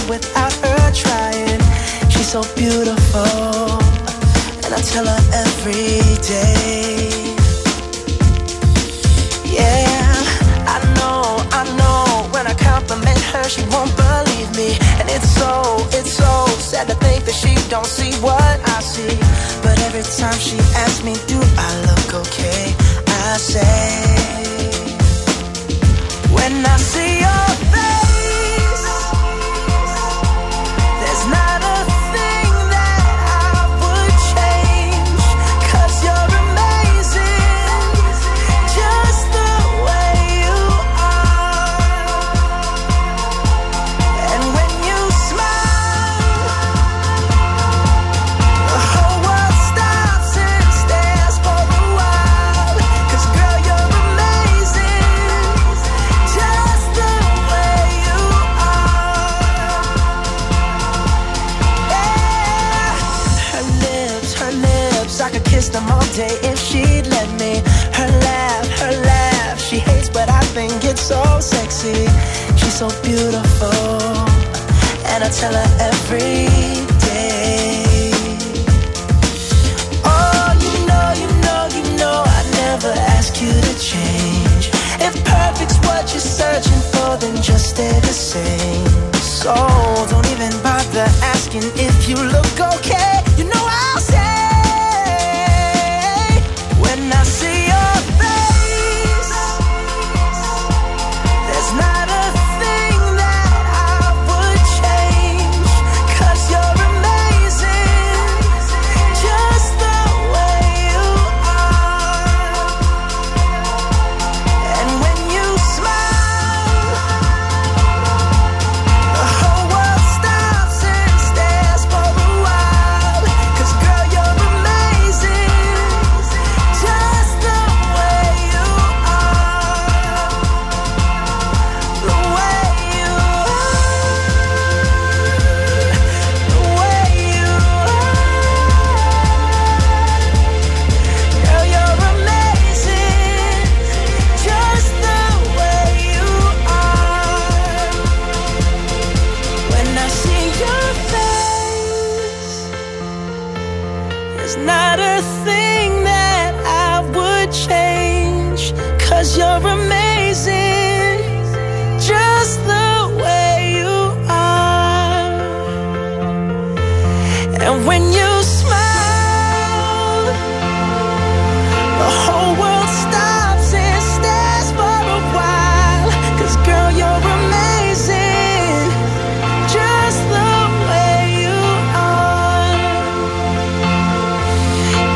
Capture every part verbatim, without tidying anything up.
without her trying. She's so beautiful, and I tell her every day. Yeah, I know, I know, when I compliment her, she won't believe me. And it's so, it's so sad to think that she don't see what I see. But every time she asks me, do I look okay? I say, when I see your face, there's not a thing that I would change. 'Cause you're amazing, just the way you are. And when you smile, the whole world stops and stares for a while. 'Cause girl, you're amazing, just the way you are. Yeah. Her lips, her lips, I could kiss them all day if she'd let me. Her laugh, her laugh, she hates but I think it's so sexy. She's so beautiful, and I tell her every day. Oh, you know, you know, you know I'd never ask you to change. If perfect's what you're searching for, then just stay the same. So don't even bother asking if you look okay. You know I'll say, when I see your face, there's not a thing that I would change. 'Cause you're amazing, just the way you are. And when you smile, the whole world stops and stares for a while. 'Cause girl, you're amazing, just the way you are. The way you are, the way you are. Girl, you're amazing, just the way you are. When I see your face, there's not a thing that I would change. 'Cause you're amazing, just the way you are. And when you smile, the whole world stops and stares for a while. 'Cause girl, you're amazing, just the way you are.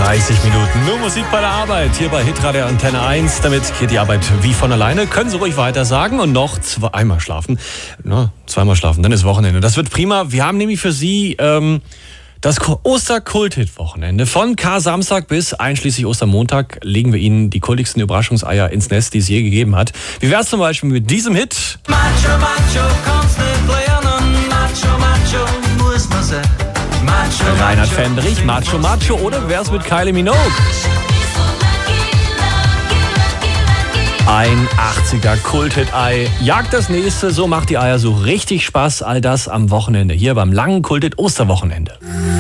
dreißig Minuten. Nur Musik bei der Arbeit. Hier bei Hitradio Antenne eins. Damit geht die Arbeit wie von alleine. Können Sie ruhig weiter sagen und noch zweimal schlafen. Na, zweimal schlafen, dann ist Wochenende. Das wird prima. Wir haben nämlich für Sie ähm, das Oster-Kult-Hit-Wochenende. Von Kar-Samstag bis einschließlich Ostermontag legen wir Ihnen die kultigsten Überraschungseier ins Nest, die es je gegeben hat. Wie wär's zum Beispiel mit diesem Hit? Macho, Macho, kannst nicht lernen. Macho, Macho, muss man sein. Macho, Reinhard Fendrich, Macho Macho, oder wär's mit Kylie Minogue? Ein achtziger Kult-Hit-Ei jagt das nächste, so macht die Eiersuche richtig Spaß. All das am Wochenende, hier beim langen Kult-Hit-Osterwochenende.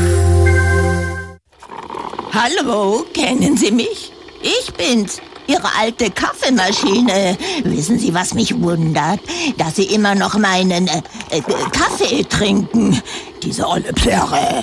Hallo, kennen Sie mich? Ich bin's, Ihre alte Kaffeemaschine. Wissen Sie, was mich wundert? Dass Sie immer noch meinen äh, äh, Kaffee trinken. Diese olle Plörre.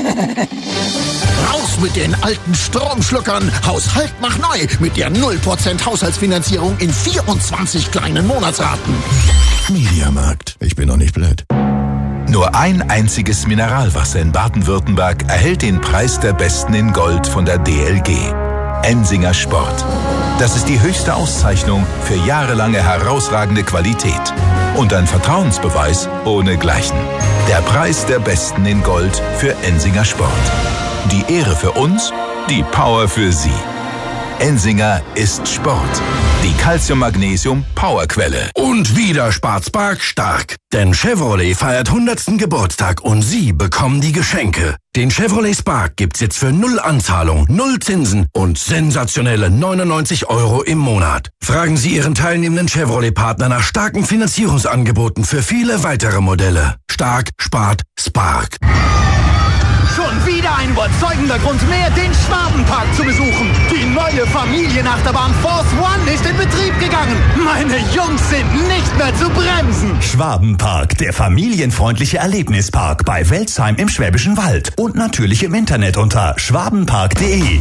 Raus mit den alten Stromschluckern. Haushalt mach neu mit der null Prozent Haushaltsfinanzierung in vierundzwanzig kleinen Monatsraten. Mediamarkt. Ich bin doch nicht blöd. Nur ein einziges Mineralwasser in Baden-Württemberg erhält den Preis der Besten in Gold von der D L G. Ensinger Sport. Das ist die höchste Auszeichnung für jahrelange herausragende Qualität. Und ein Vertrauensbeweis ohnegleichen. Der Preis der Besten in Gold für Ensinger Sport. Die Ehre für uns, die Power für Sie. Ensinger ist Sport. Die Calcium-Magnesium-Powerquelle. Und wieder spart Spark stark. Denn Chevrolet feiert hundertsten Geburtstag und Sie bekommen die Geschenke. Den Chevrolet Spark gibt's jetzt für null Anzahlung, null Zinsen und sensationelle neunundneunzig Euro im Monat. Fragen Sie Ihren teilnehmenden Chevrolet-Partner nach starken Finanzierungsangeboten für viele weitere Modelle. Stark spart Spark. Schon wieder ein überzeugender Grund mehr, den Schwabenpark zu besuchen. Die neue Familienachterbahn Force One ist in Betrieb gegangen. Meine Jungs sind nicht mehr zu bremsen. Schwabenpark, der familienfreundliche Erlebnispark bei Welzheim im Schwäbischen Wald und natürlich im Internet unter schwabenpark punkt de.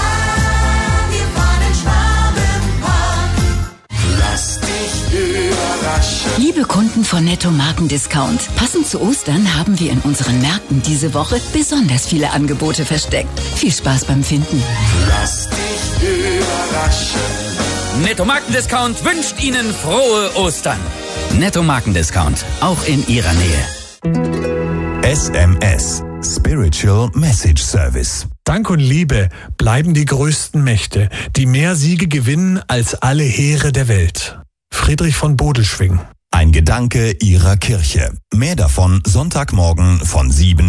Liebe Kunden von Netto Markendiscount, passend zu Ostern haben wir in unseren Märkten diese Woche besonders viele Angebote versteckt. Viel Spaß beim Finden. Lass dich überraschen. Netto Markendiscount wünscht Ihnen frohe Ostern. Netto Markendiscount, auch in Ihrer Nähe. S M S, Spiritual Message Service. Dank und Liebe bleiben die größten Mächte, die mehr Siege gewinnen als alle Heere der Welt. Friedrich von Bodelschwingh. Ein Gedanke Ihrer Kirche. Mehr davon Sonntagmorgen von sieben